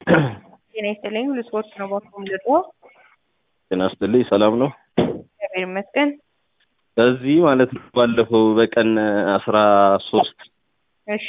ጤና ይስጥልኝ ለስፖርት ነው ባኩም ልጦ ጤና ይስጥልኝ ሰላም ነው እግዚአብሔር ይመስገን በዚህ ማለት ነው ባለፈው በቀን 13 እሺ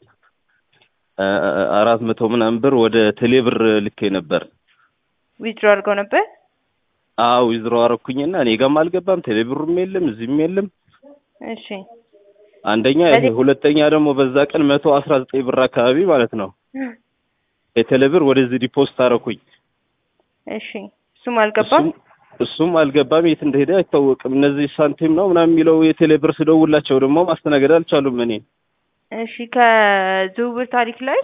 400 ምናምን ብር ወደ ቴሌብር ልኬ ነበር ዊዝድሮ አድርገው ነበር አው ዊዝድሮ አረኩኝና እኔ ጋርም አልገባም ቴሌብሩም የለም እዚህም የለም እሺ አንደኛ ይሄ ሁለተኛ ደግሞ በዛ ቀን 119 ብር አካባቢ ማለት ነው የቴሌብር ወደዚህ ዲፖዚት አረኩኝ እሺ እሱም አልገባም የት እንደሄደ አይታወቅም እነዚህ ሳንቲም ነው ምናምን የሚለው የቴሌብር ስደውላቸው ደግሞ ማስተናገድ አልቻሉም እኔ እሺ ከዝውውር ታሪክ ላይ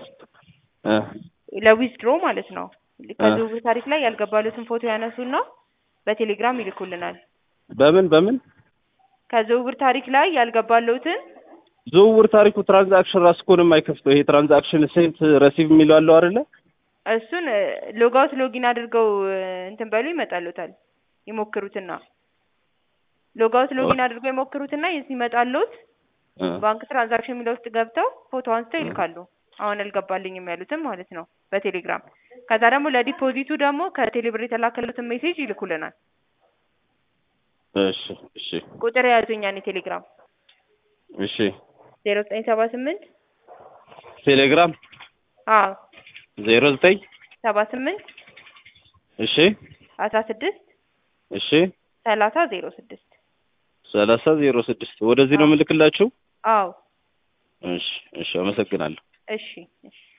ለዊዝድሮ ማለት ነው ከዝውውር ታሪክ ላይ ያልገባሉትን ፎቶ ያነሱና በቴሌግራም ይልኩልናል በምን ከዝውውር ታሪክ ላይ ያልገባሉትን ዝውውር ታሪኩ ትራንዛክሽን ራስ ኮንም አይከፍተው ይሄ ትራንዛክሽን ሴንት ሪሲቭ የሚለው አለው አይደለ እሱን ሎጋውት ሎጊን አድርገው እንትን በሉ ይመጣሉታል ይሞክሩትና ሎጋውት ሎጊን አድርገው ይሞክሩትና ይመጣሉት ባንክ ትራንዛክሽን የሚለው ውስጥ ገብተው ፎቶ አንስተው ይልካሉ አሁን አልገባልኝም ያሉትን ማለት ነው በቴሌግራም ከዛ ደግሞ ለዲፖዚቱ ደግሞ ከቴሌብር የተላከሉትን ሜሴጅ ይልኩልናል እሺ ቁጥር ያዙኛን ቴሌግራም እሺ 0978 ቴሌግራም 0978 እሺ 16 እሺ 3006 ወደዚህ ነው ምልክላችሁ አዎ እሺ አመሰግናለሁ እሺ